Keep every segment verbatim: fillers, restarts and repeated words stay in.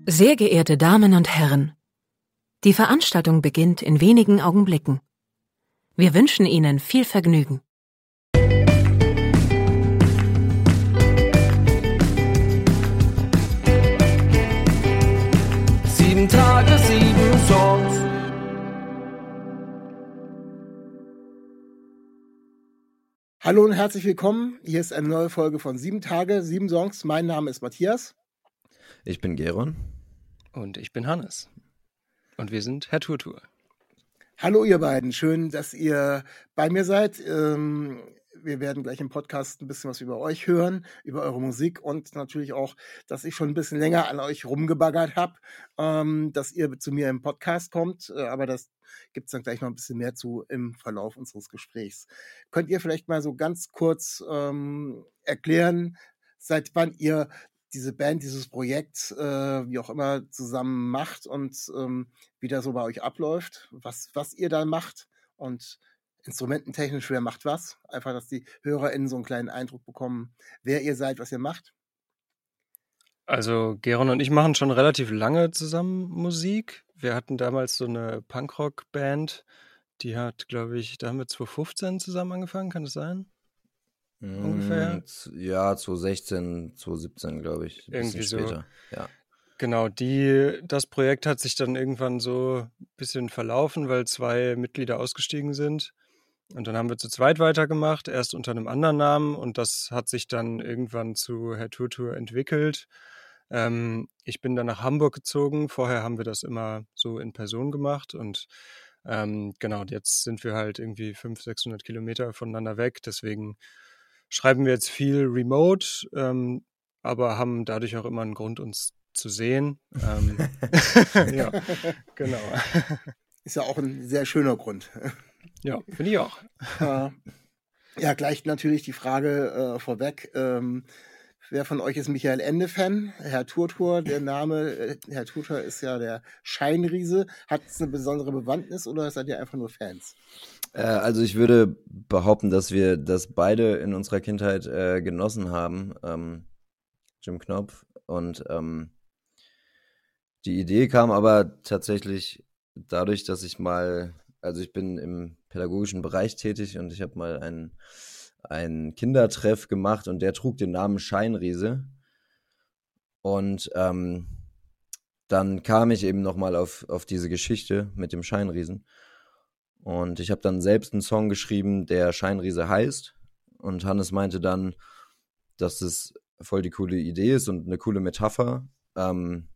Sehr geehrte Damen und Herren, die Veranstaltung beginnt in wenigen Augenblicken. Wir wünschen Ihnen viel Vergnügen. Sieben Tage, sieben Songs. Hallo und herzlich willkommen. Hier ist eine neue Folge von Sieben Tage, sieben Songs. Mein Name ist Matthias. Ich bin Geron. Und ich bin Hannes. Und wir sind Herr Turtur. Hallo ihr beiden, schön, dass ihr bei mir seid. Ähm, wir werden gleich im Podcast ein bisschen was über euch hören, über eure Musik und natürlich auch, dass ich schon ein bisschen länger an euch rumgebaggert habe, ähm, dass ihr zu mir im Podcast kommt. Äh, aber das gibt es dann gleich noch ein bisschen mehr zu im Verlauf unseres Gesprächs. Könnt ihr vielleicht mal so ganz kurz ähm, erklären, seit wann ihr diese Band, dieses Projekt, äh, wie auch immer, zusammen macht und ähm, wie das so bei euch abläuft, was, was ihr da macht und instrumententechnisch, wer macht was. Einfach, dass die HörerInnen so einen kleinen Eindruck bekommen, wer ihr seid, was ihr macht. Also Geron und ich machen schon relativ lange zusammen Musik. Wir hatten damals so eine Punkrock-Band, die hat, glaube ich, da haben wir zwanzig fünfzehn zusammen angefangen, kann das sein? Ungefähr? Ja, zwanzig sechzehn, zwanzig siebzehn, glaube ich. Ein Irgendwie bisschen so. später. Ja. Genau, die, das Projekt hat sich dann irgendwann so ein bisschen verlaufen, weil zwei Mitglieder ausgestiegen sind. Und dann haben wir zu zweit weitergemacht, erst unter einem anderen Namen. Und das hat sich dann irgendwann zu Herr Turtur entwickelt. Ähm, ich bin dann nach Hamburg gezogen. Vorher haben wir das immer so in Person gemacht. Und ähm, genau, jetzt sind wir halt irgendwie fünfhundert, sechshundert Kilometer voneinander weg. Deswegen schreiben wir jetzt viel remote, ähm, aber haben dadurch auch immer einen Grund, uns zu sehen. Ähm, ja, genau. Ist ja auch ein sehr schöner Grund. Ja, finde ich auch. Äh, ja, gleich natürlich die Frage äh, vorweg. Ähm, wer von euch ist Michael Ende-Fan? Herr Turtur, der Name, äh, Herr Turtur ist ja der Scheinriese. Hat es eine besondere Bewandtnis oder seid ihr einfach nur Fans? Äh, also ich würde behaupten, dass wir das beide in unserer Kindheit äh, genossen haben. Ähm, Jim Knopf. Und ähm, die Idee kam aber tatsächlich dadurch, dass ich mal, also ich bin im pädagogischen Bereich tätig und ich habe mal einen, einen Kindertreff gemacht und der trug den Namen Scheinriese. Und ähm, dann kam ich eben nochmal auf, auf diese Geschichte mit dem Scheinriesen. Und ich habe dann selbst einen Song geschrieben, der Scheinriese heißt. Und Hannes meinte dann, dass das voll die coole Idee ist und eine coole Metapher. Ähm,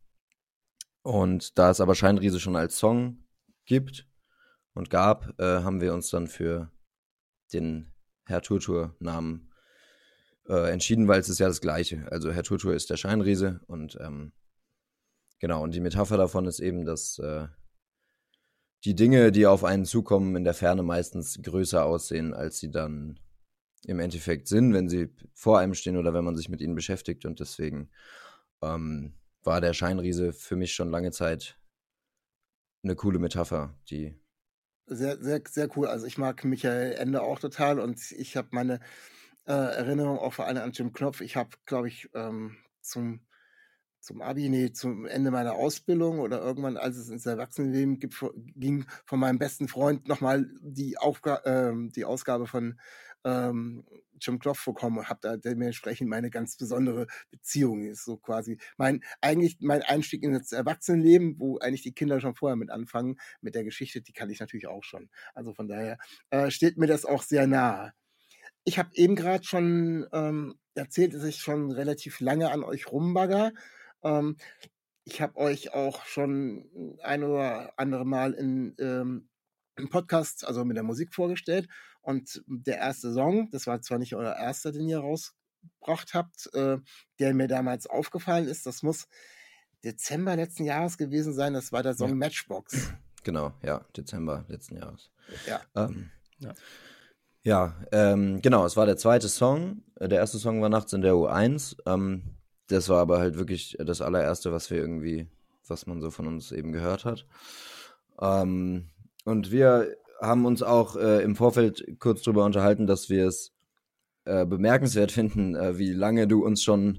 und da es aber Scheinriese schon als Song gibt und gab, äh, haben wir uns dann für den Herr Turtur-Namen äh, entschieden, weil es ist ja das Gleiche. Also Herr Turtur ist der Scheinriese und ähm, genau, und die Metapher davon ist eben, dass äh, die Dinge, die auf einen zukommen, in der Ferne meistens größer aussehen, als sie dann im Endeffekt sind, wenn sie vor einem stehen oder wenn man sich mit ihnen beschäftigt. Und deswegen ähm, war der Scheinriese für mich schon lange Zeit eine coole Metapher, die Sehr, sehr, sehr cool. Also ich mag Michael Ende auch total und ich habe meine äh, Erinnerung auch vor allem an Jim Knopf. Ich habe, glaube ich, ähm, zum zum Abi, nee, zum Ende meiner Ausbildung oder irgendwann, als es ins Erwachsenenleben gibt, ging von meinem besten Freund nochmal die, Aufga- ähm, die Ausgabe von ähm, Jim Knopf bekommen und habe da dementsprechend meine ganz besondere Beziehung. Ist so quasi mein, eigentlich mein Einstieg in das Erwachsenenleben, wo eigentlich die Kinder schon vorher mit anfangen, mit der Geschichte, die kann ich natürlich auch schon. Also von daher äh, steht mir das auch sehr nahe. Ich habe eben gerade schon ähm, erzählt, dass ich schon relativ lange an euch rumbagger. Ähm, ich habe euch auch schon ein oder andere Mal in, ähm, im Podcast, also mit der Musik vorgestellt. Und der erste Song, das war zwar nicht euer erster, den ihr rausgebracht habt, äh, der mir damals aufgefallen ist, das muss Dezember letzten Jahres gewesen sein, das war der Song Ja. Matchbox. Genau, ja, Dezember letzten Jahres. Ja. Ähm, Ja. ja, ähm, genau, es war der zweite Song. Der erste Song war Nachts in der U eins. Ähm, das war aber halt wirklich das allererste, was wir irgendwie, was man so von uns eben gehört hat. Ähm, und wir haben uns auch äh, im Vorfeld kurz drüber unterhalten, dass wir es äh, bemerkenswert finden, äh, wie lange du uns schon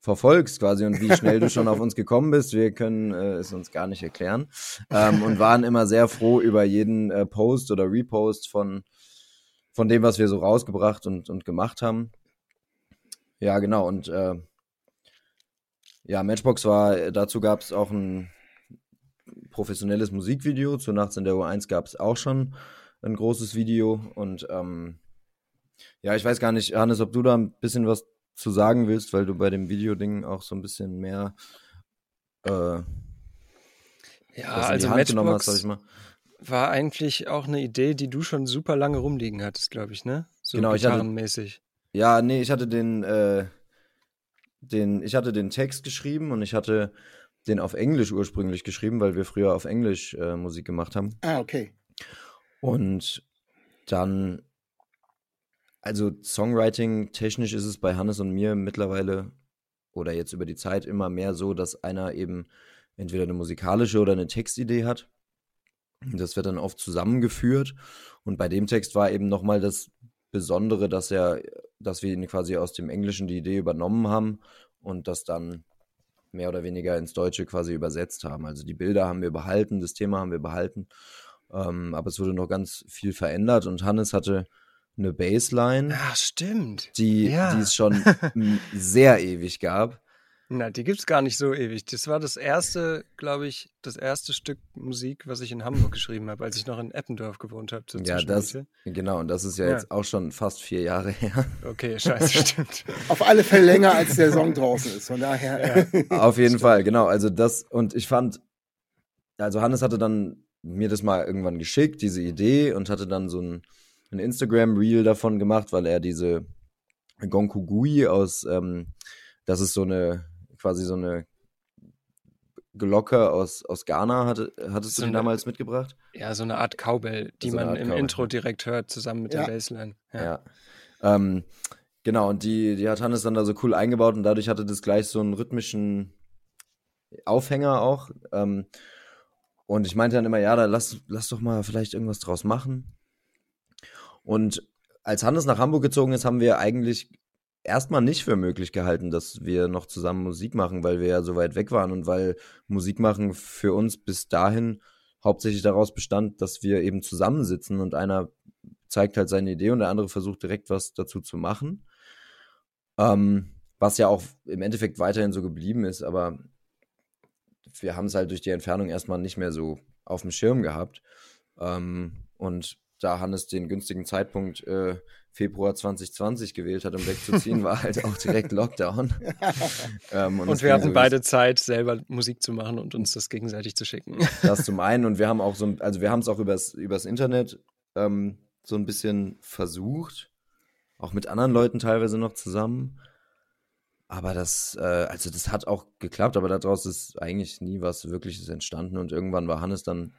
verfolgst quasi und wie schnell du schon auf uns gekommen bist. Wir können äh, es uns gar nicht erklären. Ähm, und waren immer sehr froh über jeden äh, Post oder Repost von, von dem, was wir so rausgebracht und, und gemacht haben. Ja, genau. Und äh, ja, Matchbox war, dazu gab es auch ein professionelles Musikvideo. Zu Nachts in der U eins gab es auch schon ein großes Video. Und ähm, ja, ich weiß gar nicht, Hannes, ob du da ein bisschen was zu sagen willst, weil du bei dem Videoding auch so ein bisschen mehr äh, Ja, was in die also Hand genommen hast, sag ich Matchbox mal. war eigentlich auch eine Idee, die du schon super lange rumliegen hattest, glaube ich, ne? So Genau, ich hatte, gitarrenmäßig. ja, nee, ich hatte den, äh, den, ich hatte den Text geschrieben und ich hatte den auf Englisch ursprünglich geschrieben, weil wir früher auf Englisch äh, Musik gemacht haben. Ah, okay. Und dann, also Songwriting technisch ist es bei Hannes und mir mittlerweile oder jetzt über die Zeit immer mehr so, dass einer eben entweder eine musikalische oder eine Textidee hat. Das wird dann oft zusammengeführt und bei dem Text war eben nochmal das Besondere, dass er, dass wir ihn quasi aus dem Englischen die Idee übernommen haben und das dann mehr oder weniger ins Deutsche quasi übersetzt haben. Also die Bilder haben wir behalten, das Thema haben wir behalten, ähm, aber es wurde noch ganz viel verändert und Hannes hatte eine Bassline, Ah, stimmt. die, Ja. die es schon m, sehr ewig gab. Na, die gibt's gar nicht so ewig. Das war das erste, glaube ich, das erste Stück Musik, was ich in Hamburg geschrieben habe, als ich noch in Eppendorf gewohnt habe. zur Ja, das, Zwischenmiete. genau, und das ist ja, Ja. jetzt auch schon fast vier Jahre her. Okay, scheiße, stimmt. Auf alle Fälle länger, als der Song draußen ist. Von daher. Auf jeden Fall, genau. Also das, und ich fand, also Hannes hatte dann mir das mal irgendwann geschickt, diese Idee, und hatte dann so ein, ein Instagram-Reel davon gemacht, weil er diese Gonkugui aus, ähm, das ist so eine, quasi so eine Glocke aus, aus Ghana, hatte, hattest So du die eine- damals mitgebracht? Ja, so eine Art Cowbell, die So eine man Art im Cowbell, Intro ja. direkt hört, zusammen mit Ja. der Bassline. Ja. Ja. Ähm, genau, und die, die hat Hannes dann da so cool eingebaut und dadurch hatte das gleich so einen rhythmischen Aufhänger auch. Ähm, und ich meinte dann immer, ja, da lass, lass doch mal vielleicht irgendwas draus machen. Und als Hannes nach Hamburg gezogen ist, haben wir eigentlich erstmal nicht für möglich gehalten, dass wir noch zusammen Musik machen, weil wir ja so weit weg waren und weil Musik machen für uns bis dahin hauptsächlich daraus bestand, dass wir eben zusammensitzen und einer zeigt halt seine Idee und der andere versucht direkt was dazu zu machen. Ähm, was ja auch im Endeffekt weiterhin so geblieben ist, aber wir haben es halt durch die Entfernung erstmal nicht mehr so auf dem Schirm gehabt. Ähm, und da Hannes den günstigen Zeitpunkt äh, Februar zwanzig zwanzig gewählt hat, um wegzuziehen, war halt auch direkt Lockdown. ähm, Und, es wir ging hatten so, beide Zeit, selber Musik zu machen und uns das gegenseitig zu schicken. das zum einen und wir haben auch so, ein- also wir haben es auch übers, übers Internet ähm, so ein bisschen versucht, auch mit anderen Leuten teilweise noch zusammen. Aber das, äh, also das hat auch geklappt, aber daraus ist eigentlich nie was Wirkliches entstanden und irgendwann war Hannes dann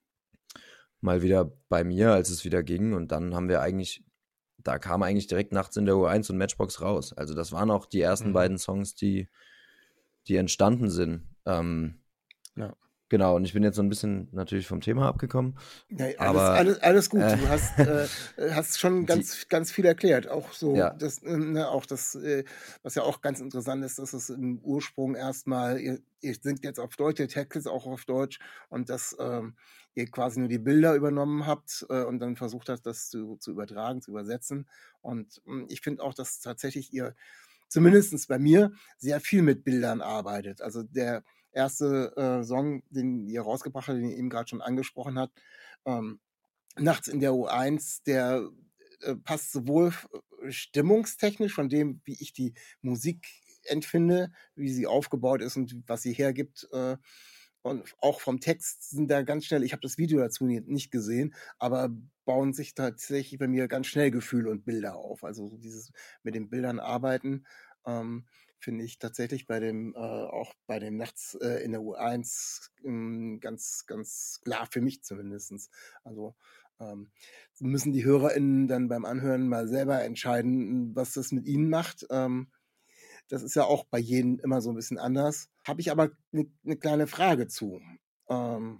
mal wieder bei mir, als es wieder ging und dann haben wir eigentlich, da kam eigentlich direkt Nachts in der U eins und Matchbox raus. Also das waren auch die ersten Mhm. beiden Songs, die, die entstanden sind. Ähm, Ja. Genau, und ich bin jetzt so ein bisschen natürlich vom Thema abgekommen. Ja, alles, Aber, alles, alles gut. äh, Du hast, äh, hast schon ganz, ganz viel erklärt. Auch so, Ja. das, äh, ne, auch das, äh, was ja auch ganz interessant ist, dass es im Ursprung erstmal, ihr, ihr singt jetzt auf Deutsch, der Text ist auch auf Deutsch und dass ähm, ihr quasi nur die Bilder übernommen habt äh, und dann versucht habt, das zu, zu übertragen, zu übersetzen. Und mh, ich finde auch, dass tatsächlich ihr, zumindest bei mir, sehr viel mit Bildern arbeitet. Also der erste äh, Song, den ihr rausgebracht habt, den ihr eben gerade schon angesprochen habt, ähm, Nachts in der U eins, der äh, passt sowohl äh, stimmungstechnisch von dem, wie ich die Musik empfinde, wie sie aufgebaut ist und was sie hergibt, äh, und auch vom Text sind da ganz schnell, ich habe das Video dazu nie- nicht gesehen, aber bauen sich tatsächlich bei mir ganz schnell Gefühle und Bilder auf. Also so dieses mit den Bildern arbeiten, ähm, finde ich tatsächlich bei dem, äh, auch bei dem Nachts äh, in der U eins ähm, ganz, ganz klar für mich zumindest. Also ähm, müssen die HörerInnen dann beim Anhören mal selber entscheiden, was das mit ihnen macht. Ähm, das ist ja auch bei jedem immer so ein bisschen anders. Habe ich aber eine ne kleine Frage zu. Ähm,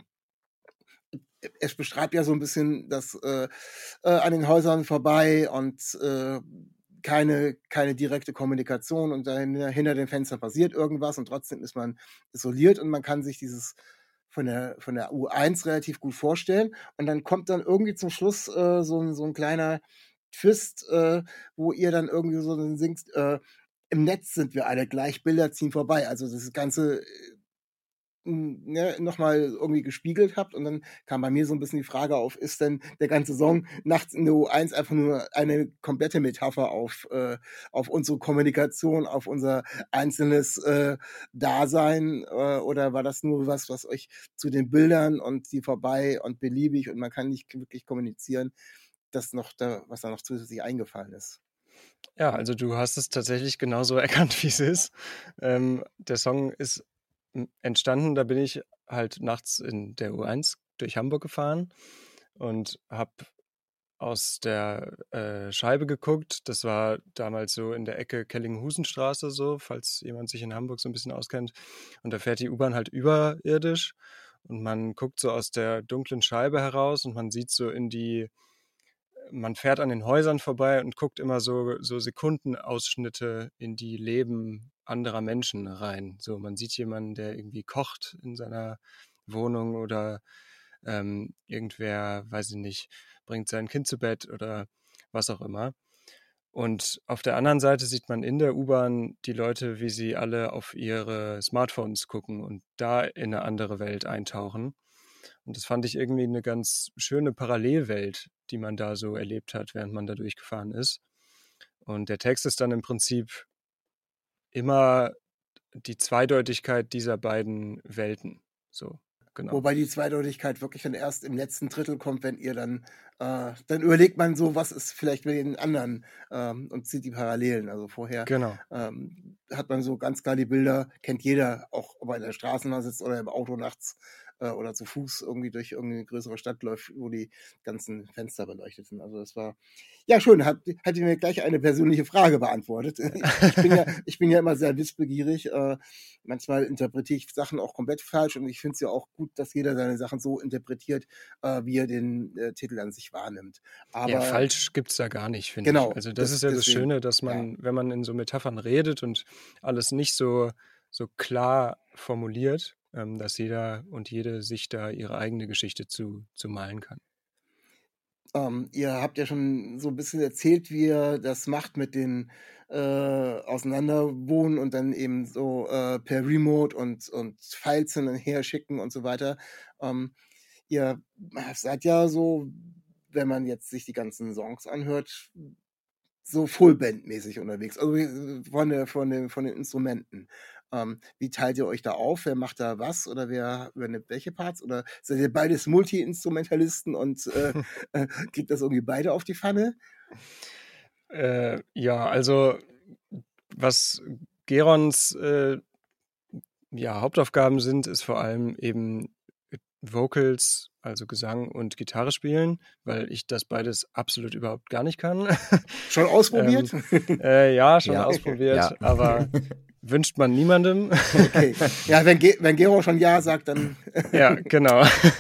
es beschreibt ja so ein bisschen das äh, äh, an den Häusern vorbei und äh, keine, keine direkte Kommunikation und dahinter, hinter den Fenstern passiert irgendwas und trotzdem ist man isoliert und man kann sich dieses von der, von der U eins relativ gut vorstellen. Und dann kommt dann irgendwie zum Schluss äh, so, ein, so ein kleiner Twist, äh, wo ihr dann irgendwie so singt, äh, im Netz sind wir alle gleich, Bilder ziehen vorbei. Also das Ganze ne, nochmal irgendwie gespiegelt habt. Und dann kam bei mir so ein bisschen die Frage auf, ist denn der ganze Song Nachts in der U eins einfach nur eine komplette Metapher auf, äh, auf unsere Kommunikation, auf unser einzelnes äh, Dasein? Äh, oder war das nur was, was euch zu den Bildern und die vorbei und beliebig und man kann nicht wirklich kommunizieren, das noch da, was da noch zusätzlich eingefallen ist? Ja, also du hast es tatsächlich genauso erkannt, wie es ist. Ähm, der Song ist entstanden, da bin ich halt nachts in der U eins durch Hamburg gefahren und habe aus der äh, Scheibe geguckt. Das war damals so in der Ecke Kellinghusenstraße so, falls jemand sich in Hamburg so ein bisschen auskennt. Und da fährt die U-Bahn halt überirdisch und man guckt so aus der dunklen Scheibe heraus und man sieht so in die man fährt an den Häusern vorbei und guckt immer so, so Sekundenausschnitte in die Leben anderer Menschen rein. So, man sieht jemanden, der irgendwie kocht in seiner Wohnung oder ähm, irgendwer, weiß ich nicht, bringt sein Kind zu Bett oder was auch immer. Und auf der anderen Seite sieht man in der U-Bahn die Leute, wie sie alle auf ihre Smartphones gucken und da in eine andere Welt eintauchen. Und das fand ich irgendwie eine ganz schöne Parallelwelt, die man da so erlebt hat, während man da durchgefahren ist. Und der Text ist dann im Prinzip immer die Zweideutigkeit dieser beiden Welten. So, genau. Wobei die Zweideutigkeit wirklich dann erst im letzten Drittel kommt, wenn ihr dann, äh, dann überlegt man so, was ist vielleicht mit den anderen ähm, und zieht die Parallelen. Also vorher Genau. ähm, hat man so ganz klar die Bilder, kennt jeder, auch ob er in der Straßenbahn sitzt oder im Auto nachts äh, oder zu Fuß irgendwie durch irgendeine größere Stadt läuft, wo die ganzen Fenster beleuchtet sind. Also das war, ja schön, hat, hat ihr mir gleich eine persönliche Frage beantwortet. Ich bin ja, ich bin ja immer sehr wissbegierig. Äh, manchmal interpretiere ich Sachen auch komplett falsch und ich finde es ja auch gut, dass jeder seine Sachen so interpretiert, äh, wie er den äh, Titel an sich wahrnimmt. Aber ja, falsch gibt es da gar nicht, finde genau, ich. Also das, das- ist ja das deswegen, Schöne, dass man, ja. wenn man in so Metaphern redet und alles nicht so, so klar formuliert, ähm, dass jeder und jede sich da ihre eigene Geschichte zu, zu malen kann. Ähm, ihr habt ja schon so ein bisschen erzählt, wie ihr das macht mit den äh, Auseinanderwohnen und dann eben so äh, per Remote und, und Files hin und her schicken und so weiter. Ähm, ihr seid ja so, wenn man jetzt sich die ganzen Songs anhört, so Fullband-mäßig unterwegs, also äh, von, der, von, den, von den Instrumenten. Ähm, wie teilt ihr euch da auf? Wer macht da was oder wer übernimmt welche Parts? Oder seid ihr beides Multi-Instrumentalisten und äh, äh, kriegt das irgendwie beide auf die Pfanne? Äh, ja, also was Gerons äh, ja, Hauptaufgaben sind, ist vor allem eben Vocals, also Gesang und Gitarre spielen, weil ich das beides absolut überhaupt gar nicht kann. Schon ausprobiert? ähm, äh, ja, schon Ja. ausprobiert, Ja. aber wünscht man niemandem. Okay. Ja, wenn, Ge wenn Gero schon Ja sagt, dann. Ja, genau.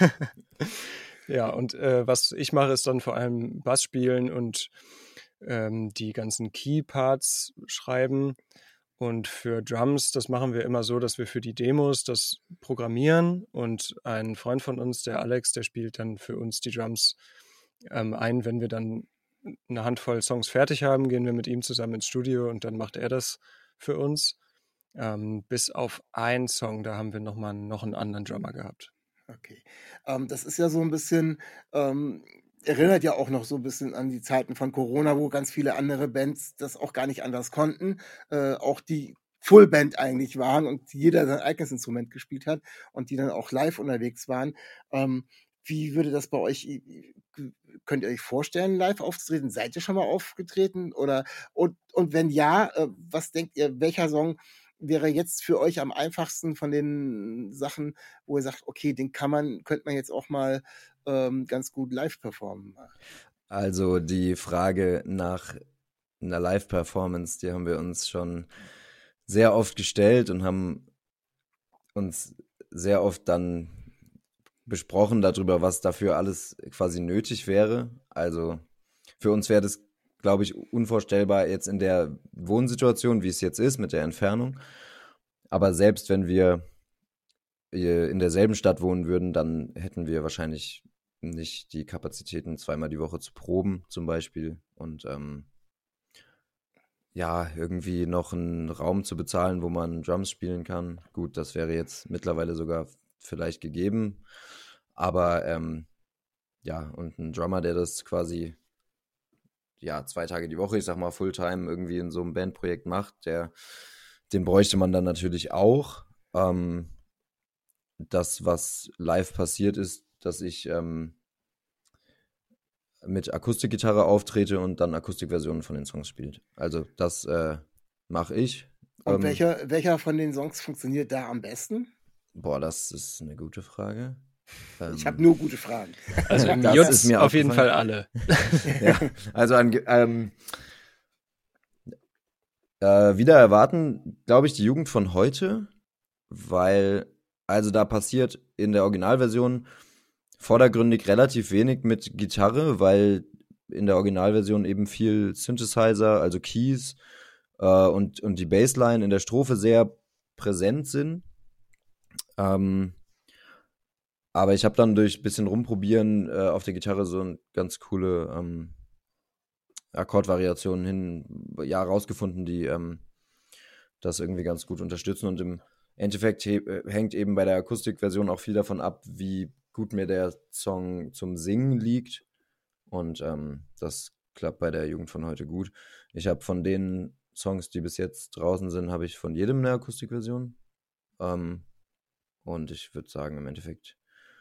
Ja, und äh, was ich mache, ist dann vor allem Bass spielen und ähm, die ganzen Key-Parts schreiben. Und für Drums, das machen wir immer so, dass wir für die Demos das programmieren und ein Freund von uns, der Alex, der spielt dann für uns die Drums ähm, ein. Wenn wir dann eine Handvoll Songs fertig haben, gehen wir mit ihm zusammen ins Studio und dann macht er das für uns. Ähm, bis auf einen Song, da haben wir noch mal noch einen anderen Drummer gehabt. Okay. Ähm, das ist ja so ein bisschen, ähm, erinnert ja auch noch so ein bisschen an die Zeiten von Corona, wo ganz viele andere Bands das auch gar nicht anders konnten. Äh, auch die Fullband eigentlich waren und jeder sein eigenes Instrument gespielt hat und die dann auch live unterwegs waren. Ähm, wie würde das bei euch, könnt ihr euch vorstellen, live aufzutreten? Seid ihr schon mal aufgetreten? Oder und, und wenn ja, äh, was denkt ihr, welcher Song wäre jetzt für euch am einfachsten von den Sachen, wo ihr sagt, okay, den kann man, könnte man jetzt auch mal ähm, ganz gut live performen? Also die Frage nach einer Live-Performance, die haben wir uns schon sehr oft gestellt und haben uns sehr oft dann besprochen darüber, was dafür alles quasi nötig wäre. Also für uns wäre das, glaube ich, unvorstellbar jetzt in der Wohnsituation, wie es jetzt ist, mit der Entfernung. Aber selbst wenn wir in derselben Stadt wohnen würden, dann hätten wir wahrscheinlich nicht die Kapazitäten, zweimal die Woche zu proben, zum Beispiel. Und ähm, ja, irgendwie noch einen Raum zu bezahlen, wo man Drums spielen kann. Gut, das wäre jetzt mittlerweile sogar vielleicht gegeben. Aber ähm, ja, und ein Drummer, der das quasi ja zwei Tage die Woche, ich sag mal Fulltime irgendwie in so einem Bandprojekt macht, der, den bräuchte man dann natürlich auch. Ähm, das, was live passiert ist, dass ich ähm, mit Akustikgitarre auftrete und dann Akustikversionen von den Songs spielt. Also das äh, mache ich. Und ähm, welcher, welcher von den Songs funktioniert da am besten? Boah, das ist eine gute Frage. Ähm, Ich habe nur gute Fragen. Also im Das Jutz ist mir auf jeden Fall aufgefallen. alle. ja, also an, ähm, äh, wieder erwarten, glaube ich, die Jugend von heute, weil, also da passiert in der Originalversion vordergründig relativ wenig mit Gitarre, weil in der Originalversion eben viel Synthesizer, also Keys äh, und, und die Bassline in der Strophe sehr präsent sind. Ähm, aber ich habe dann durch ein bisschen rumprobieren äh, auf der Gitarre so eine ganz coole ähm, Akkordvariationen hin, ja, rausgefunden, die ähm, das irgendwie ganz gut unterstützen. Und im Endeffekt he- hängt eben bei der Akustikversion auch viel davon ab, wie gut mir der Song zum Singen liegt. Und ähm, das klappt bei der Jugend von heute gut. Ich habe von den Songs, die bis jetzt draußen sind, habe ich von jedem eine Akustikversion. Ähm, und ich würde sagen, im Endeffekt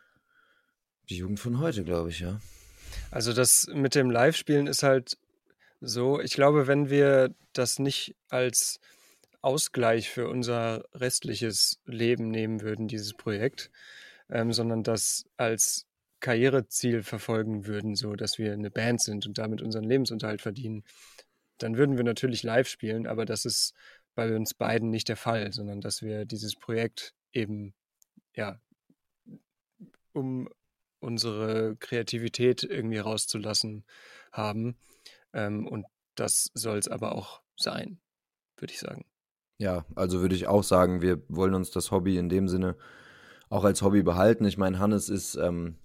die Jugend von heute, glaube ich, ja. Also das mit dem Live-Spielen ist halt so, ich glaube, wenn wir das nicht als Ausgleich für unser restliches Leben nehmen würden, dieses Projekt, ähm, sondern das als Karriereziel verfolgen würden, so dass wir eine Band sind und damit unseren Lebensunterhalt verdienen, dann würden wir natürlich live spielen, aber das ist bei uns beiden nicht der Fall, sondern dass wir dieses Projekt eben, ja, um unsere Kreativität irgendwie rauszulassen haben. Ähm, und das soll es aber auch sein, würde ich sagen. Ja, also würde ich auch sagen, wir wollen uns das Hobby in dem Sinne auch als Hobby behalten. Ich meine, Hannes ist ähm,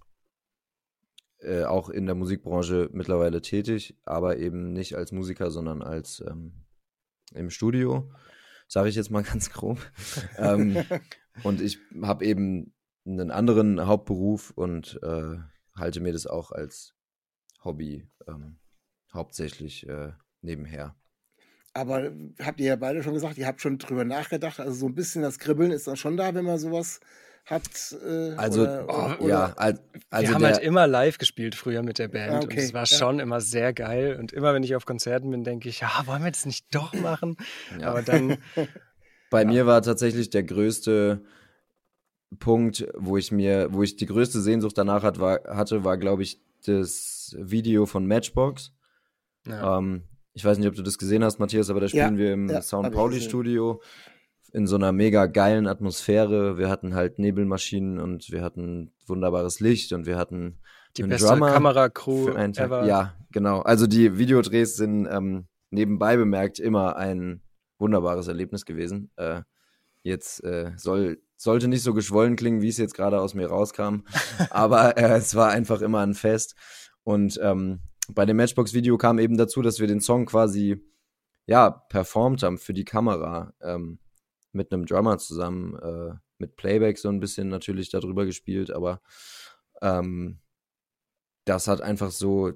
äh, auch in der Musikbranche mittlerweile tätig, aber eben nicht als Musiker, sondern als ähm, im Studio, sage ich jetzt mal ganz grob. ähm, und ich habe eben einen anderen Hauptberuf und äh, halte mir das auch als Hobby ähm, hauptsächlich äh, nebenher. Aber habt ihr ja beide schon gesagt, ihr habt schon drüber nachgedacht. Also so ein bisschen das Kribbeln ist dann schon da, wenn man sowas hat. Äh, Also, oder, oh, oder, ja, al- also wir haben der, halt immer live gespielt früher mit der Band Ah, und okay, es war ja. schon immer sehr geil. Und immer wenn ich auf Konzerten bin, denke ich, ja, wollen wir das nicht doch machen? ja. Aber dann, Bei ja. mir war tatsächlich der größte Punkt, wo ich mir, wo ich die größte Sehnsucht danach hat, war, hatte, war, glaube ich, das Video von Matchbox. Ja. Ähm, ich weiß nicht, ob du das gesehen hast, Matthias, aber da Ja, spielen wir im ja, Sound hab ich Pauli gesehen. Studio in so einer mega geilen Atmosphäre. Wir hatten halt Nebelmaschinen und wir hatten wunderbares Licht und wir hatten Die einen beste Drummer Kameracrew für einen Tag. ever. Ja, genau. Also die Videodrehs sind ähm, nebenbei bemerkt immer ein wunderbares Erlebnis gewesen. Äh, jetzt äh, soll, sollte nicht so geschwollen klingen, wie es jetzt gerade aus mir rauskam, aber äh, es war einfach immer ein Fest. Und ähm, bei dem Matchbox-Video kam eben dazu, dass wir den Song quasi ja performt haben für die Kamera ähm, mit einem Drummer zusammen, äh, mit Playback so ein bisschen natürlich darüber gespielt, aber ähm, das hat einfach so,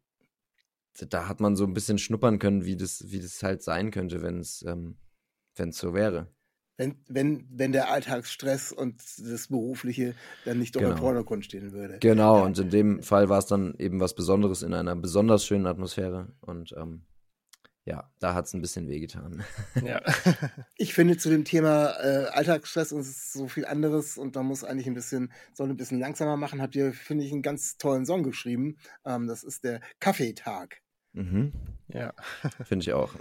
da hat man so ein bisschen schnuppern können, wie das, wie das halt sein könnte, wenn es ähm, wenn es so wäre. Wenn, wenn, wenn der Alltagsstress und das Berufliche dann nicht doch im Genau. Vordergrund stehen würde. Genau, Ja. und in dem Fall war es dann eben was Besonderes in einer besonders schönen Atmosphäre und ähm, ja, da hat es ein bisschen wehgetan. Ja. Ich finde zu dem Thema äh, Alltagsstress und es ist so viel anderes und man muss eigentlich ein bisschen, soll ein bisschen langsamer machen, habt ihr, finde ich, einen ganz tollen Song geschrieben. Ähm, das ist der Kaffeetag. Mhm, Ja. finde ich auch.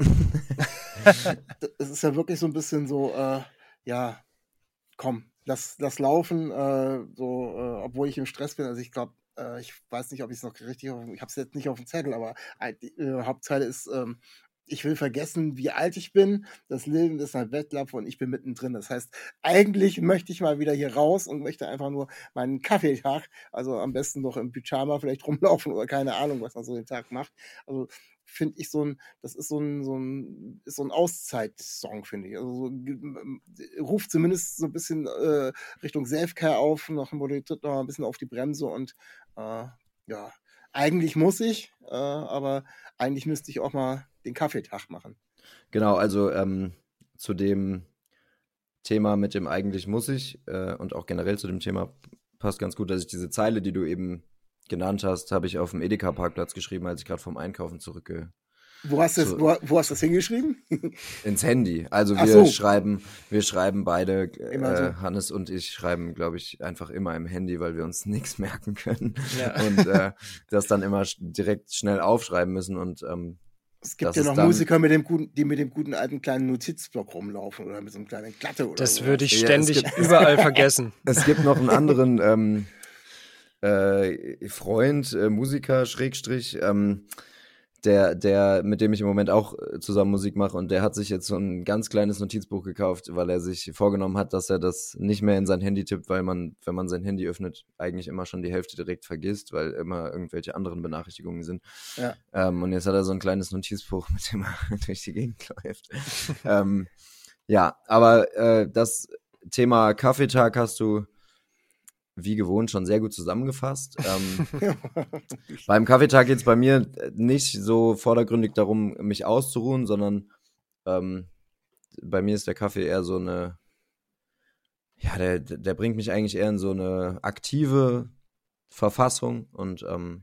Es ist ja wirklich so ein bisschen so, äh, ja, komm, lass, lass laufen, äh, so, äh, obwohl ich im Stress bin. Also ich glaube, äh, ich weiß nicht, ob ich es noch richtig, auf, ich habe es jetzt nicht auf dem Zettel, aber die äh, Hauptzeile ist, ähm, ich will vergessen, wie alt ich bin. Das Leben ist ein Wettlauf und ich bin mittendrin. Das heißt, eigentlich möchte ich mal wieder hier raus und möchte einfach nur meinen Kaffeetag, also am besten noch im Pyjama vielleicht rumlaufen oder keine Ahnung, was man so den Tag macht. Also finde ich so ein, das ist so ein, so ein, ist so ein Auszeitsong, finde ich. Also so, ruft zumindest so ein bisschen äh, Richtung Selfcare auf, noch tritt noch ein bisschen auf die Bremse und äh, ja, eigentlich muss ich, äh, aber eigentlich müsste ich auch mal den Kaffeetag machen. Genau, also ähm, zu dem Thema mit dem eigentlich muss ich äh, und auch generell zu dem Thema passt ganz gut, dass ich diese Zeile, die du eben genannt hast, habe ich auf dem Edeka-Parkplatz geschrieben, als ich gerade vom Einkaufen zurückge... Wo hast, das, zu, wo, wo hast du das hingeschrieben? Ins Handy. Also wir so. schreiben, wir schreiben beide, äh, so. Hannes und ich schreiben, glaube ich, einfach immer im Handy, weil wir uns nichts merken können Ja. und äh, das dann immer sch- direkt schnell aufschreiben müssen und ähm, es gibt das ja ist noch dann, Musiker, mit dem guten, die mit dem guten alten kleinen Notizblock rumlaufen oder mit so einem kleinen Glatte oder Das so. würde ich Ja, es ständig gibt- überall vergessen. Es gibt noch einen anderen ähm, äh, Freund, äh, Musiker, Schrägstrich, ähm, der, der, mit dem ich im Moment auch äh, zusammen Musik mache und der hat sich jetzt so ein ganz kleines Notizbuch gekauft, weil er sich vorgenommen hat, dass er das nicht mehr in sein Handy tippt, weil man, wenn man sein Handy öffnet, eigentlich immer schon die Hälfte direkt vergisst, weil immer irgendwelche anderen Benachrichtigungen sind. Ja. Ähm, und jetzt hat er so ein kleines Notizbuch, mit dem er durch die Gegend läuft. ähm, ja, aber äh, das Thema Kaffeetag hast du wie gewohnt schon sehr gut zusammengefasst. Ähm, beim Kaffeetag geht es bei mir nicht so vordergründig darum, mich auszuruhen, sondern ähm, bei mir ist der Kaffee eher so eine, ja, der, der bringt mich eigentlich eher in so eine aktive Verfassung und ähm,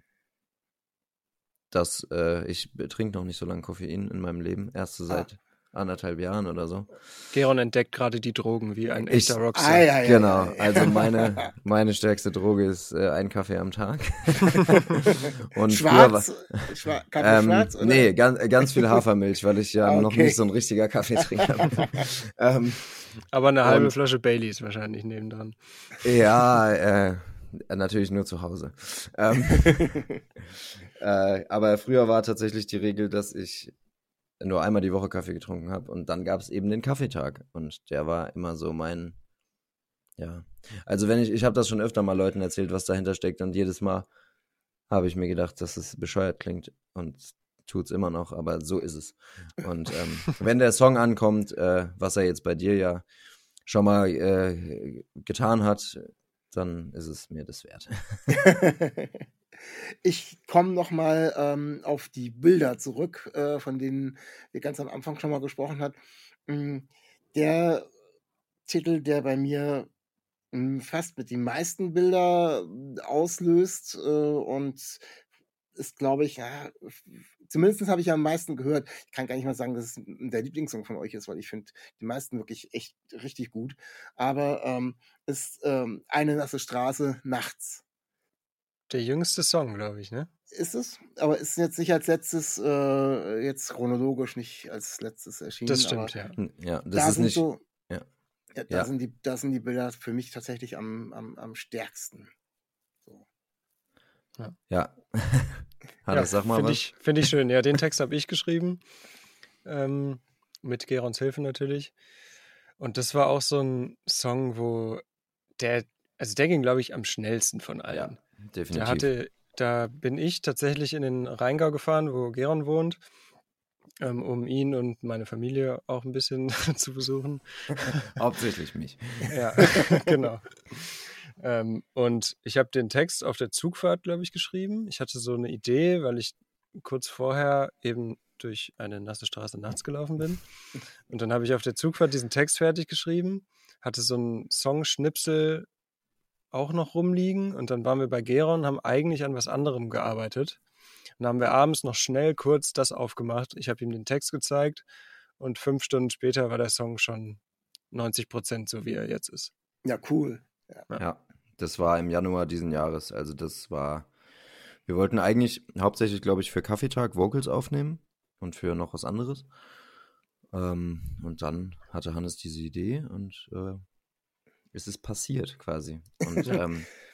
das, äh, ich trinke noch nicht so lange Koffein in meinem Leben, erst so seit anderthalb Jahren oder so. Geron entdeckt gerade die Drogen wie ein Ich- echter Rockstar. Ah, ja, ja, Genau, ja, ja. also meine, meine stärkste Droge ist äh, ein Kaffee am Tag. Und früher war, Schwarz? Schwa Kaffee ähm, schwarz? Oder? nee, ganz, ganz viel Hafermilch, weil ich ja Ah, noch okay. nicht so ein richtiger Kaffeetrinker bin. ähm, Aber eine halbe Und- Flasche Baileys wahrscheinlich nebendran. ja, äh, natürlich nur zu Hause. Ähm, äh, aber früher war tatsächlich die Regel, dass ich nur einmal die Woche Kaffee getrunken habe und dann gab es eben den Kaffeetag und der war immer so mein, ja, also wenn ich, ich habe das schon öfter mal Leuten erzählt, was dahinter steckt und jedes Mal habe ich mir gedacht, dass es bescheuert klingt und tut's immer noch, aber so ist es. Und ähm, wenn der Song ankommt, äh, was er jetzt bei dir ja schon mal äh, getan hat, dann ist es mir das wert. Ich komme noch mal ähm, auf die Bilder zurück, äh, von denen wir ganz am Anfang schon mal gesprochen haben. Mm, Der Titel, der bei mir mm, fast mit den meisten Bilder mm, auslöst äh, und ist, glaube ich, ja, f- zumindest habe ich am meisten gehört. Ich kann gar nicht mal sagen, dass es m- der Lieblingssong von euch ist, weil ich finde die meisten wirklich echt richtig gut. Aber ähm, ist ähm, Eine nasse Straße nachts. Der jüngste Song, glaube ich, ne? Ist es, aber ist jetzt nicht als letztes, äh, jetzt chronologisch nicht als letztes erschienen. Das stimmt, aber ja. Ja, das da ist sind nicht, so, ja. ja, da Ja. sind die, da sind die Bilder für mich tatsächlich am, am, am stärksten. So. ja. Hannes, sag mal Finde was. ich, find ich schön. Ja, den Text habe ich geschrieben. Ähm, mit Gerons Hilfe natürlich. Und das war auch so ein Song, wo der, also der ging, glaube ich, am schnellsten von allen. Definitiv. Der hatte, da bin ich tatsächlich in den Rheingau gefahren, wo Geron wohnt, ähm, um ihn und meine Familie auch ein bisschen zu besuchen. Hauptsächlich mich. Ja, genau. Ähm, und ich habe den Text auf der Zugfahrt, glaube ich, geschrieben. Ich hatte so eine Idee, weil ich kurz vorher eben durch eine nasse Straße nachts gelaufen bin. Und dann habe ich auf der Zugfahrt diesen Text fertig geschrieben, hatte so einen Songschnipsel auch noch rumliegen und dann waren wir bei Geron, haben eigentlich an was anderem gearbeitet. Und dann haben wir abends noch schnell kurz das aufgemacht. Ich habe ihm den Text gezeigt und fünf Stunden später war der Song schon neunzig Prozent so, wie er jetzt ist. Ja, cool. Ja, das war im Januar diesen Jahres. Also das war, wir wollten eigentlich hauptsächlich, glaube ich, für Kaffeetag Vocals aufnehmen und für noch was anderes. Ähm, und dann hatte Hannes diese Idee und äh, es ist passiert quasi. Und ähm,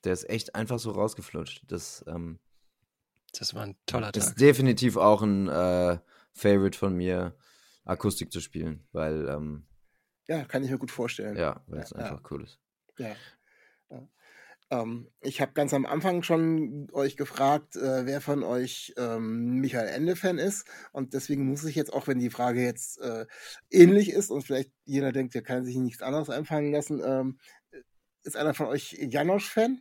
der ist echt einfach so rausgeflutscht. Das, ähm, Das war ein toller ist Tag. definitiv auch ein äh, Favorite von mir, Akustik zu spielen, weil, ähm, Ja, kann ich mir gut vorstellen. ja, weil Ja, es ja, einfach cool ist. ja. ja. Ähm, ich habe ganz am Anfang schon euch gefragt, äh, wer von euch ähm, Michael Ende-Fan ist. Und deswegen muss ich jetzt, auch wenn die Frage jetzt äh, ähnlich ist und vielleicht jeder denkt, der kann sich nichts anderes einfallen lassen, ähm, ist einer von euch Janosch-Fan?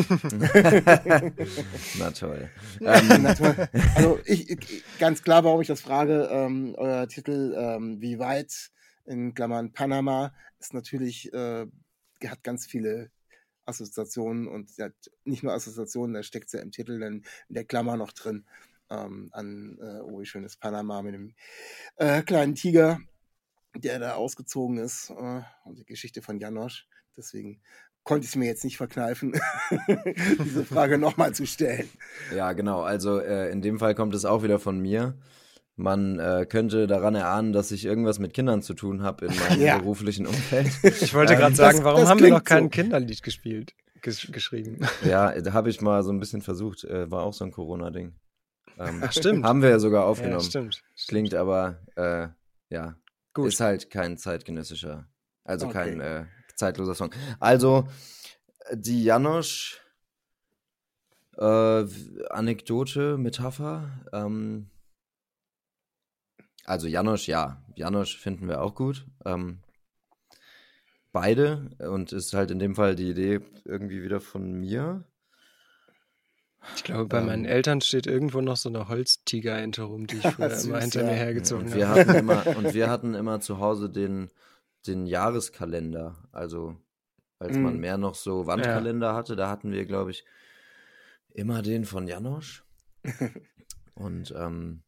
Na toll. Ähm, Na toll. Also ich, ich ganz klar, warum ich das frage, ähm, euer Titel ähm, Wie weit in Klammern Panama ist natürlich, äh, hat ganz viele Assoziationen und ja, nicht nur Assoziationen, da steckt es ja im Titel dann in der Klammer noch drin ähm, an äh, Oh, wie schön ist Panama mit dem äh, kleinen Tiger, der da ausgezogen ist äh, und die Geschichte von Janosch. Deswegen konnte ich es mir jetzt nicht verkneifen, diese Frage nochmal zu stellen. Ja, genau. Also äh, in dem Fall kommt es auch wieder von mir. Man äh, könnte daran erahnen, dass ich irgendwas mit Kindern zu tun habe in meinem Ja. beruflichen Umfeld. Ich wollte Ähm, gerade sagen, das- warum das haben wir noch klingt kein so. Kinderlied gespielt, ges geschrieben? Ja, da habe ich mal so ein bisschen versucht. Äh, war auch so ein Corona-Ding. Ähm, Ach, stimmt. Haben wir ja sogar Ja, aufgenommen. stimmt. stimmt. Klingt aber, äh, ja, Gut. ist halt kein zeitgenössischer, also Okay. kein äh, zeitloser Song. Also, die Janosch äh, Anekdote, Metapher, ähm, also Janosch, ja, Janosch finden wir auch gut. Ähm, beide und ist halt in dem Fall die Idee irgendwie wieder von mir. Ich glaube, bei meinen Ähm, Eltern steht irgendwo noch so eine Holztigerente rum, die ich früher Süß, immer hinter ja. mir und hergezogen wir habe. hatten immer und wir hatten immer zu Hause den den Jahreskalender, also als man Mm. mehr noch so Wandkalender hatte, da hatten wir, glaube ich, immer den von Janosch. Und ähm,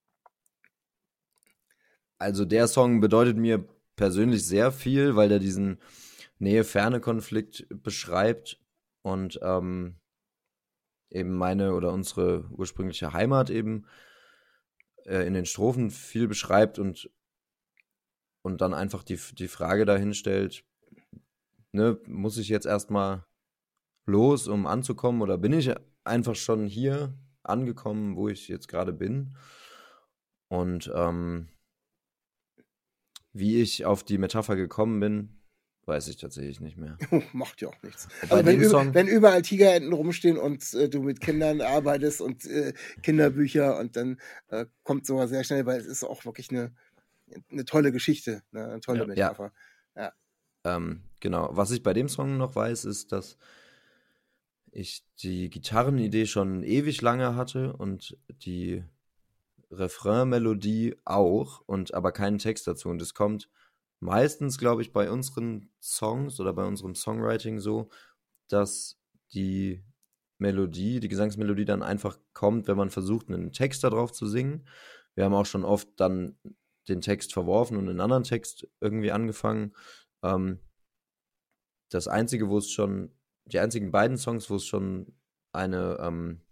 also der Song bedeutet mir persönlich sehr viel, weil der diesen Nähe-Ferne-Konflikt beschreibt und ähm, eben meine oder unsere ursprüngliche Heimat eben äh, in den Strophen viel beschreibt und, und dann einfach die, die Frage dahin stellt, ne, muss ich jetzt erstmal los, um anzukommen, oder bin ich einfach schon hier angekommen, wo ich jetzt gerade bin? Und ähm, wie ich auf die Metapher gekommen bin, weiß ich tatsächlich nicht mehr. Macht ja auch nichts. Bei Also wenn, dem über, Song- wenn überall Tigerenten rumstehen und äh, du mit Kindern arbeitest und äh, Kinderbücher und dann äh, kommt sowas sehr schnell, weil es ist auch wirklich eine, eine tolle Geschichte, ne? Eine tolle Ja. Metapher. Ähm, genau. Was ich bei dem Song noch weiß, ist, dass ich die Gitarrenidee schon ewig lange hatte und die Refrain-Melodie auch, und aber keinen Text dazu. Und es kommt meistens, glaube ich, bei unseren Songs oder bei unserem Songwriting so, dass die Melodie, die Gesangsmelodie dann einfach kommt, wenn man versucht, einen Text da drauf zu singen. Wir haben auch schon oft dann den Text verworfen und einen anderen Text irgendwie angefangen. Ähm, das einzige, wo es schon, die einzigen beiden Songs, wo es schon eine, ähm,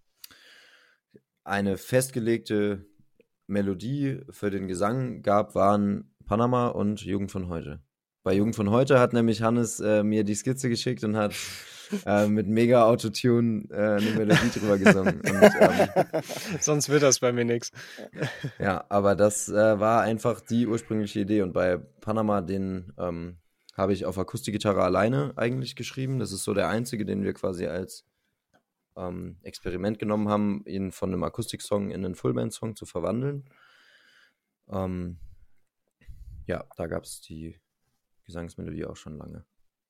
eine festgelegte Melodie für den Gesang gab, waren Panama und Jugend von heute. Bei Jugend von heute hat nämlich Hannes äh, mir die Skizze geschickt und hat äh, mit mega Autotune äh, eine Melodie drüber gesungen. Und, ähm, Sonst wird das bei mir nichts. ja, aber das äh, war einfach die ursprüngliche Idee. Und bei Panama, den ähm, habe ich auf Akustikgitarre alleine eigentlich geschrieben. Das ist so der einzige, den wir quasi als ähm, Experiment genommen haben, ihn von einem Akustiksong in einen Fullband-Song zu verwandeln. Ähm, ja, da gab es die Gesangsmelodie auch schon lange.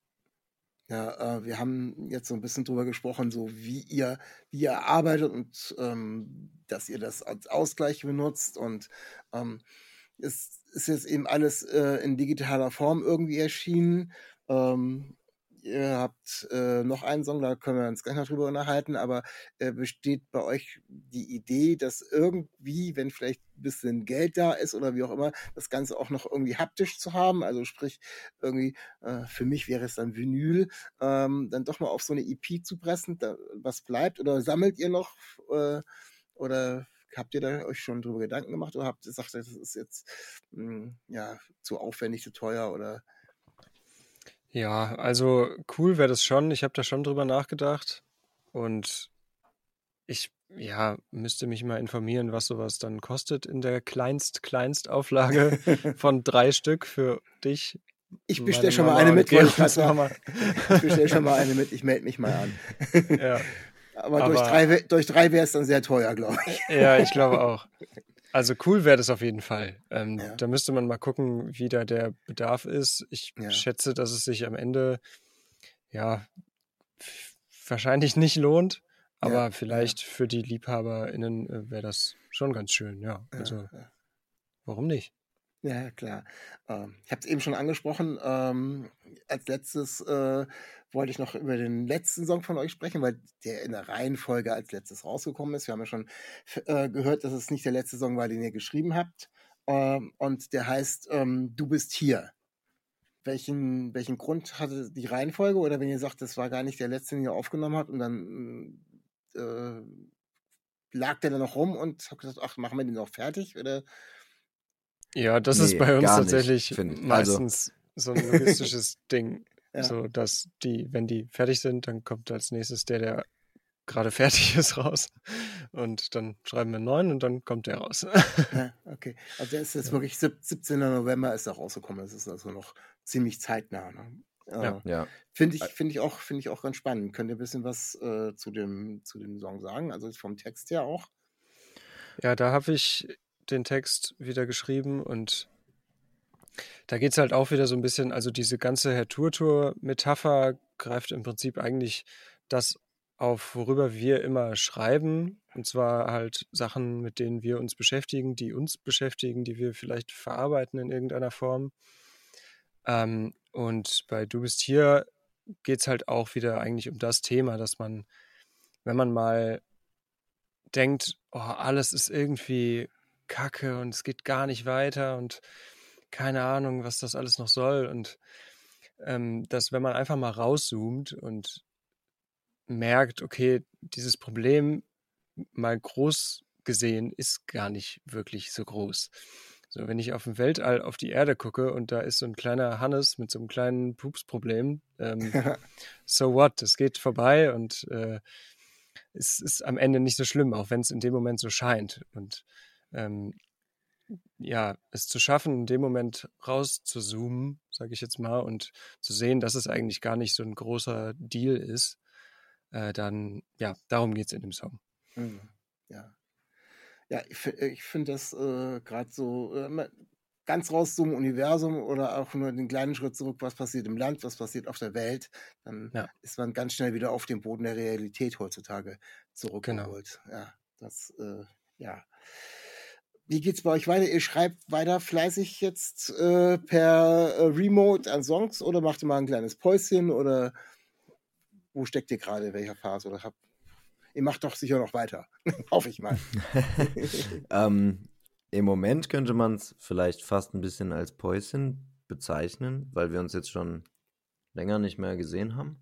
Ja, äh, wir haben jetzt so ein bisschen drüber gesprochen, so wie ihr, wie ihr arbeitet und ähm, dass ihr das als Ausgleich benutzt und ähm, es ist jetzt eben alles äh, in digitaler Form irgendwie erschienen. Ähm, ihr habt äh, noch einen Song, da können wir uns gleich noch drüber unterhalten, aber äh, besteht bei euch die Idee, dass irgendwie, wenn vielleicht ein bisschen Geld da ist oder wie auch immer, das Ganze auch noch irgendwie haptisch zu haben, also sprich irgendwie, äh, für mich wäre es dann Vinyl, ähm, dann doch mal auf so eine E P zu pressen, da, was bleibt, oder sammelt ihr noch äh, oder habt ihr da euch schon drüber Gedanken gemacht oder habt ihr gesagt, das ist jetzt mh, ja zu aufwendig, zu teuer oder Ja, also cool wäre das schon. Ich habe da schon drüber nachgedacht. Und ich, ja, müsste mich mal informieren, was sowas dann kostet in der Kleinst-Kleinst-Auflage von drei Stück für dich. Ich meine bestelle schon mal Mama eine und mit, wollte ich gerade Georgs sagen. Mama. Ich bestelle schon mal eine mit, ich melde mich mal an. Ja, Aber durch aber drei, wär- durch drei wäre es dann sehr teuer, glaube ich. ja, ich glaube auch. Also cool wäre das auf jeden Fall. Ähm, Ja, da müsste man mal gucken, wie da der Bedarf ist. Ich ja, schätze, dass es sich am Ende ja f- wahrscheinlich nicht lohnt, ja, aber ja, vielleicht für die LiebhaberInnen äh, wäre das schon ganz schön. Ja, ja, also ja. warum nicht? Ja, klar. Ähm, ich habe es eben schon angesprochen. Ähm, als letztes äh, wollte ich noch über den letzten Song von euch sprechen, weil der in der Reihenfolge als letztes rausgekommen ist. Wir haben ja schon f- äh, gehört, dass es nicht der letzte Song war, den ihr geschrieben habt. Ähm, und der heißt ähm, Du bist hier. Welchen, welchen Grund hatte die Reihenfolge? Oder wenn ihr sagt, das war gar nicht der letzte, den ihr aufgenommen habt und dann äh, lag der dann noch rum und habt gesagt, ach, machen wir den noch fertig? Oder? Ja, das ist Nee, bei uns gar nicht, tatsächlich finde ich. Also, meistens so ein logistisches Ding. Ja, So, dass die, wenn die fertig sind, dann kommt als nächstes der, der gerade fertig ist, raus. Und dann schreiben wir einen neuen und dann kommt der raus. ja, okay. Also der ist jetzt Ja, wirklich sieb- siebzehnten November ist er rausgekommen. Das ist also noch ziemlich zeitnah. Ne? ja. Äh, ja. finde ich, Ä- finde ich auch, finde ich auch ganz spannend. Könnt ihr ein bisschen was äh, zu dem, zu dem Song sagen? Also vom Text her auch? Ja, da habe ich den Text wieder geschrieben und da geht es halt auch wieder so ein bisschen, also diese ganze Herr Turtur-Metapher greift im Prinzip eigentlich das auf, worüber wir immer schreiben. Und zwar halt Sachen, mit denen wir uns beschäftigen, die uns beschäftigen, die wir vielleicht verarbeiten in irgendeiner Form. Ähm, und bei Du bist hier geht es halt auch wieder eigentlich um das Thema, dass man, wenn man mal denkt, oh, alles ist irgendwie Kacke und es geht gar nicht weiter und keine Ahnung, was das alles noch soll. Und ähm, dass, wenn man einfach mal rauszoomt und merkt, okay, dieses Problem mal groß gesehen ist gar nicht wirklich so groß. So, wenn ich auf dem Weltall auf die Erde gucke und da ist so ein kleiner Hannes mit so einem kleinen Pupsproblem, ähm, so what, es geht vorbei und äh, es ist am Ende nicht so schlimm, auch wenn es in dem Moment so scheint. Und ähm, ja, es zu schaffen, in dem Moment rauszuzoomen, sage ich jetzt mal, und zu sehen, dass es eigentlich gar nicht so ein großer Deal ist, äh, dann, ja, darum geht es in dem Song. Mhm. Ja. Ja, ich, fi- ich finde das äh, gerade so äh, ma- ganz raus zum Universum oder auch nur den kleinen Schritt zurück, was passiert im Land, was passiert auf der Welt, dann Ja, ist man ganz schnell wieder auf den Boden der Realität heutzutage genau. zurückgeholt. Ja, das, äh, ja. Wie geht's bei euch weiter? Ihr schreibt weiter fleißig jetzt äh, per äh, Remote an Songs oder macht ihr mal ein kleines Päuschen oder wo steckt ihr gerade, in welcher Phase? Oder habt, ihr macht doch sicher noch weiter. Hoffe ich mal. ähm, Im Moment könnte man es vielleicht fast ein bisschen als Päuschen bezeichnen, weil wir uns jetzt schon länger nicht mehr gesehen haben.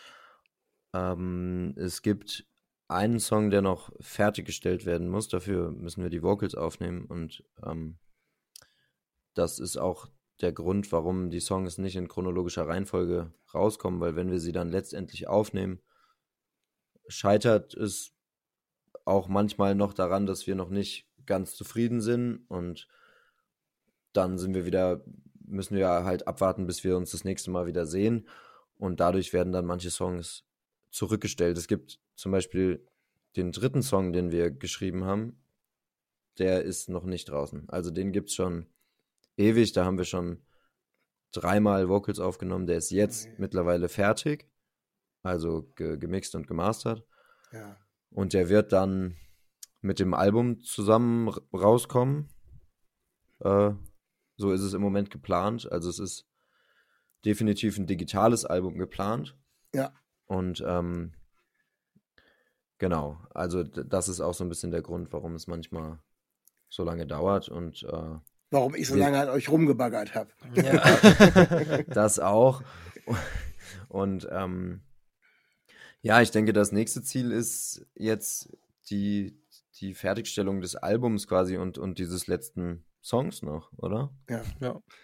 Ähm, es gibt einen Song, der noch fertiggestellt werden muss. Dafür müssen wir die Vocals aufnehmen und ähm, das ist auch der Grund, warum die Songs nicht in chronologischer Reihenfolge rauskommen, weil wenn wir sie dann letztendlich aufnehmen, scheitert es auch manchmal noch daran, dass wir noch nicht ganz zufrieden sind und dann sind wir wieder, müssen wir halt abwarten, bis wir uns das nächste Mal wieder sehen und dadurch werden dann manche Songs zurückgestellt. Es gibt zum Beispiel den dritten Song, den wir geschrieben haben, der ist noch nicht draußen. Also den gibt es schon ewig, da haben wir schon dreimal Vocals aufgenommen, der ist jetzt Okay. mittlerweile fertig, also ge- gemixt und gemastert. Ja. Und der wird dann mit dem Album zusammen r- rauskommen. Äh, so ist es im Moment geplant. Also es ist definitiv ein digitales Album geplant. Ja. Und ähm, genau, also d- das ist auch so ein bisschen der Grund, warum es manchmal so lange dauert. Und äh, Warum ich so wir, lange an euch rumgebaggert habe. Ja. das auch. Und ähm, ja, ich denke, das nächste Ziel ist jetzt die, die Fertigstellung des Albums quasi und, und dieses letzten Songs noch, oder? Ja. Ja.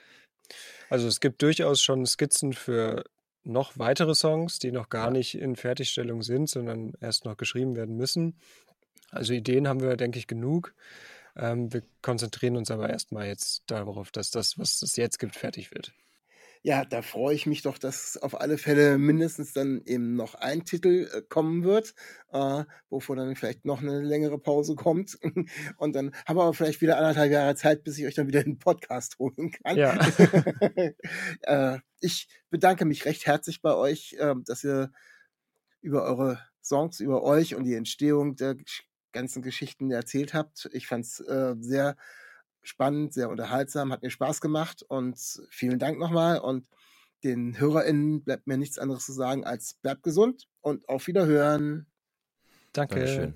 Also es gibt durchaus schon Skizzen für noch weitere Songs, die noch gar Ja. nicht in Fertigstellung sind, sondern erst noch geschrieben werden müssen. Also Ideen haben wir, denke ich, genug. Ähm, wir konzentrieren uns aber erstmal jetzt darauf, dass das, was es jetzt gibt, fertig wird. Ja, da freue ich mich doch, dass auf alle Fälle mindestens dann eben noch ein Titel äh, kommen wird, äh, wovor dann vielleicht noch eine längere Pause kommt. Und dann haben wir aber vielleicht wieder anderthalb Jahre Zeit, bis ich euch dann wieder einen Podcast holen kann. Ja. äh, ich bedanke mich recht herzlich bei euch, äh, dass ihr über eure Songs, über euch und die Entstehung der gesch- ganzen Geschichten erzählt habt. Ich fand es äh, sehr spannend, sehr unterhaltsam, hat mir Spaß gemacht und vielen Dank nochmal und den HörerInnen bleibt mir nichts anderes zu sagen als bleibt gesund und auf Wiederhören. Danke. Dankeschön.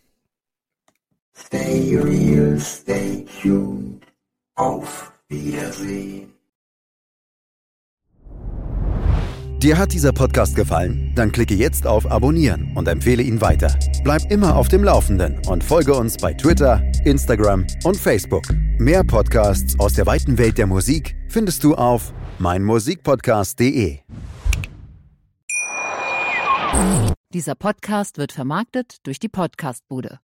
Stay real, stay tuned. Auf Wiedersehen. Dir hat dieser Podcast gefallen? Dann klicke jetzt auf Abonnieren und empfehle ihn weiter. Bleib immer auf dem Laufenden und folge uns bei Twitter, Instagram und Facebook. Mehr Podcasts aus der weiten Welt der Musik findest du auf meinmusikpodcast punkt de. Dieser Podcast wird vermarktet durch die Podcastbude.